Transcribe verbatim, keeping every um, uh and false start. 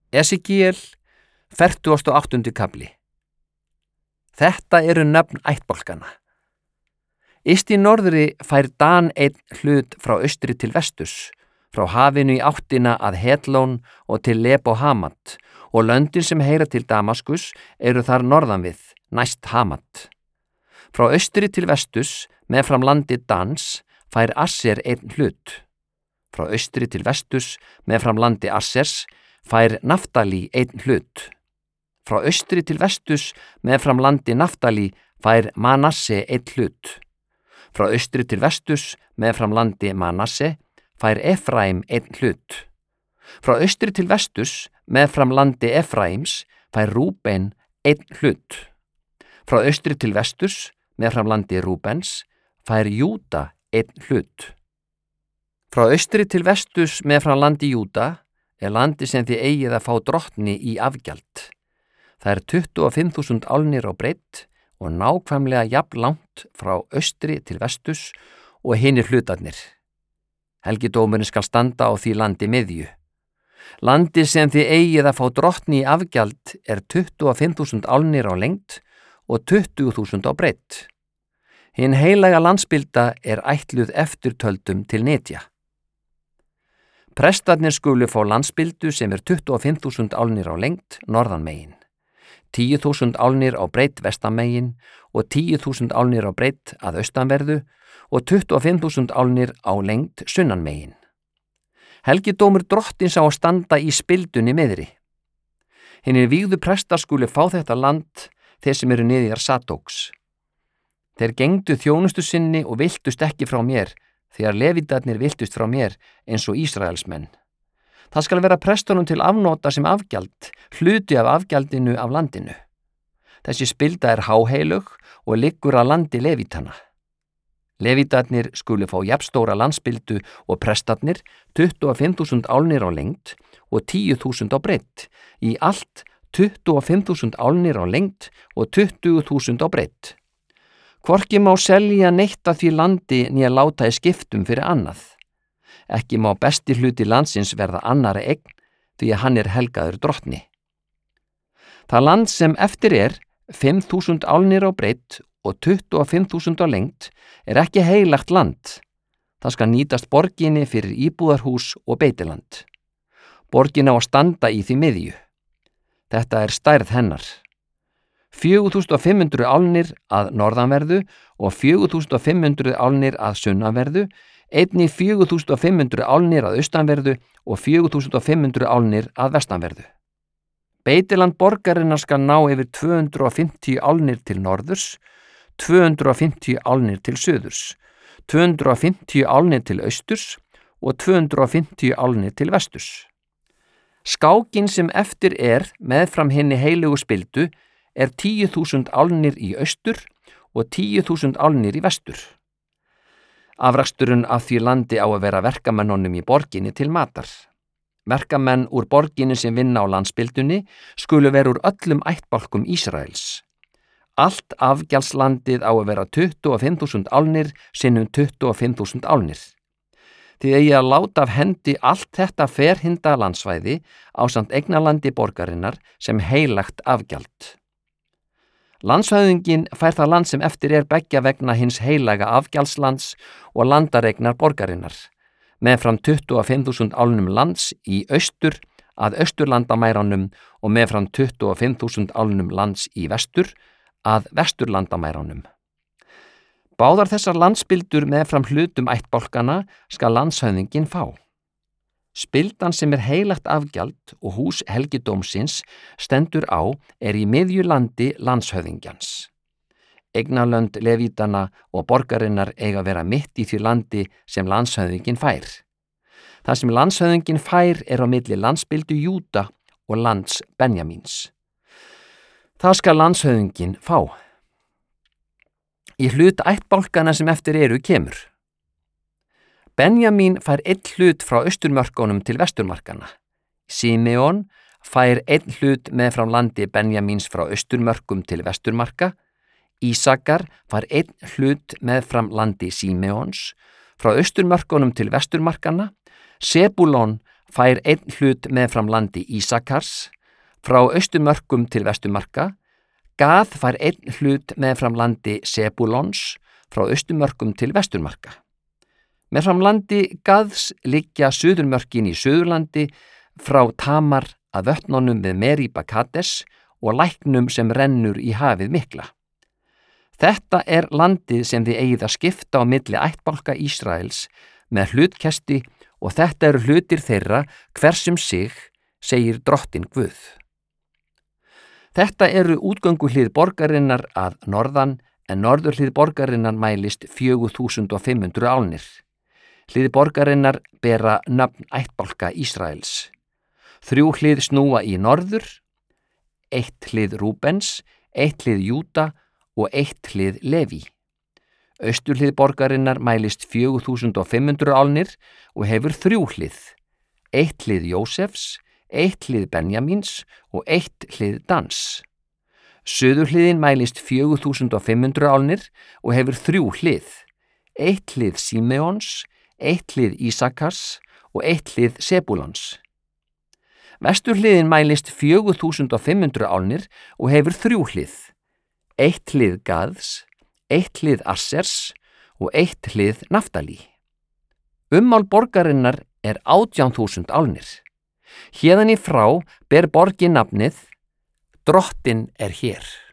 Esekiel, fertugasti og áttundi kafli. Þetta eru nöfn ættbálkanna. Yst í norðri fær Dan einn hlut frá austri til vesturs, frá hafinu í áttina að Hetlón og til Lebo Hamat, og löndin sem heyra til Damaskus eru þar norðan við, næst Hamat. Frá austri til vesturs, meðfram landi Dans, fær Asser einn hlut. Frá austri til vesturs, meðfram landi Assers, fær Naftali einn hlut. Frá austri til vesturs, meðfram landi Naftali, fær Manasse einn hlut. Frá austri til vesturs, meðfram landi Manasse, fær Efraim einn hlut. Frá austri til vesturs, meðfram landi Efraims, fær Rúben einn hlut. Frá austri til vesturs, meðfram landi Rúbens, fær Júda einn hlut. Frá austri til vesturs, meðfram landi Júda, er landi sem þið eigið að fá drottni í afgjald. Það er tuttugu og fimm þúsund álnir á breidd og nákvæmlega jafn langt frá austri til vesturs og hinir hlutarnir. Helgidómurinn skal standa á því landi miðju. Landi sem þið eigið að fá drottni í afgjald er tuttugu og fimm þúsund álnir á lengd og tuttugu þúsund á breidd. Hin heilaga landspilda er ætluð eftirtöldum til netja. Prestarnir skulu fá landspildu sem er tuttugu og fimm þúsund álnir á lengd norðanmegin, tíu þúsund álnir á breidd vestanmegin og tíu þúsund álnir á breidd að austanverðu og tuttugu og fimm þúsund álnir á lengd sunnanmegin. Helgidómur drottins á að standa í spildunni miðri. Hinir vígðu prestar skulu fá þetta land þeir sem eru niðjar Sadóks. Þeir gengdu þjónustu sinni og viltust ekki frá mér, þegar levítarnir viltust frá mér eins og Ísraelsmenn. Það skal vera prestunum til afnota sem afgjald, hluti af afgjaldinu af landinu. Þessi spilda er háheilug og liggur að landi levítana. Levítarnir skulu fá jafnstóra landspildu og prestarnir tuttugu og fimm þúsund álnir á lengd og tíu þúsund á breidd, í allt tuttugu og fimm þúsund álnir á lengd og tuttugu þúsund á breidd. Hvorki má selja neitt af því landi né láta í skiptum fyrir annað. Ekki má besti hluti landsins verða annari eign, því að hann er helgaður drottni. Það land sem eftir er, fimm þúsund álnir á breidd og tuttugu og fimm þúsund á lengd, er ekki heilagt land. Það skal nýtast borginni fyrir íbúðarhús og beitiland. Borgin á að standa í því miðju. Þetta er stærð hennar. fjögur þúsund og fimm hundruð álnir að norðanverðu og fjögur þúsund og fimm hundruð álnir að sunnanverðu, einnig fjögur þúsund og fimm hundruð álnir að austanverðu og fjögur þúsund og fimm hundruð álnir að vestanverðu. Beitiland borgarinnar skal ná yfir tvö hundruð og fimmtíu álnir til norðurs, tvö hundruð og fimmtíu álnir til suðurs, tvö hundruð og fimmtíu álnir til austurs og tvö hundruð og fimmtíu álnir til vesturs. Skákin sem eftir er meðfram hinni heilugu spildu er tíu þúsund álnir í austur og tíu þúsund álnir í vestur. Afraksturinn af því landi á að vera verkamennunum í borginni til matar. Verkamenn úr borginni sem vinna á landspildunni skulu vera úr öllum ættbálkum Ísraels. Allt afgjaldslandið á að vera tuttugu og fimm þúsund álnir sinnum tuttugu og fimm þúsund álnir. Þið eigi að láta af hendi allt þetta ferhinda landsvæði ásamt eignarlandi borgarinnar sem heilagt afgjald. Landshöfðinginn fær það land sem eftir er beggja vegna hins heilaga afgjaldslands og landareignar borgarinnar, meðfram tuttugu og fimm þúsund álnum lands í austur að austurlandamæranum og meðfram tuttugu og fimm þúsund álnum lands í vestur að vesturlandamæranum. Báðar þessar landspildur meðfram hlutum ættbálkana skal landshöfðinginn fá. Spildan sem er heilagt afgjald og hús helgidómsins stendur á er í miðju landi landshöfðingjans. Eignarlönd levítana og borgarinnar eiga að vera mitt í því landi sem landshöfðinginn fær. Það sem landshöfðinginn fær er á milli landspildu Júda og lands Benjamíns. Það skal landshöfðinginn fá. Í hlut ættbálkana sem eftir eru kemur. Benjamín fær einn hlut frá austurmörkunum til vesturmarkana. Simeon fær einn hlut meðfram landi Benjamíns frá austurmörkum til vesturmarka. Ísakar fær einn hlut meðfram landi Simeons frá austurmörkunum til vesturmarkana. Sebúlon fær einn hlut meðfram landi Ísakars, frá austurmörkum til vesturmarka. Gað fær einn hlut meðfram landi Sebúlons, frá austurmörkum til vesturmarka. Meðfram landi Gaðs liggja suðurmörkin í Suðurlandi frá Tamar að vötnunum við Meríba Kades og læknum sem rennur í hafið mikla. Þetta er landið sem þið eigið að skipta á milli ættbálka Ísraels með hlutkesti og þetta eru hlutir þeirra hversum sig, segir Drottinn Guð. Þetta eru útgönguhlið borgarinnar að norðan en norðurhlið borgarinnar mælist fjögur þúsund fimm hundruð álnir. Hlið borgarinnar bera nöfn ættbálka Ísraels. Þrjú hlið snúa í norður, eitt hlið Rúbens, eitt hlið Júda og eitt hlið Leví. Austurhlið borgarinnar mælist fjögur þúsund fimm hundruð álnir og hefur þrjú hlið, eitt hlið Jósefs, eitt hlið Benjamíns og eitt hlið Dans. Suðurhliðin mælist fjögur þúsund fimm hundruð álnir og hefur þrjú hlið, eitt hlið Símeons, eitt hlið Ísakars og eitt hlið Sebúlons. Vesturhliðin mælist fjögur þúsund fimm hundruð álnir og hefur þrjú hlið, eitt hlið Gaðs, eitt hlið Assers og eitt hlið Naftali. Ummál borgarinnar er átján þúsund álnir. Héðan í frá ber borgin nafnið Drottinn er hér.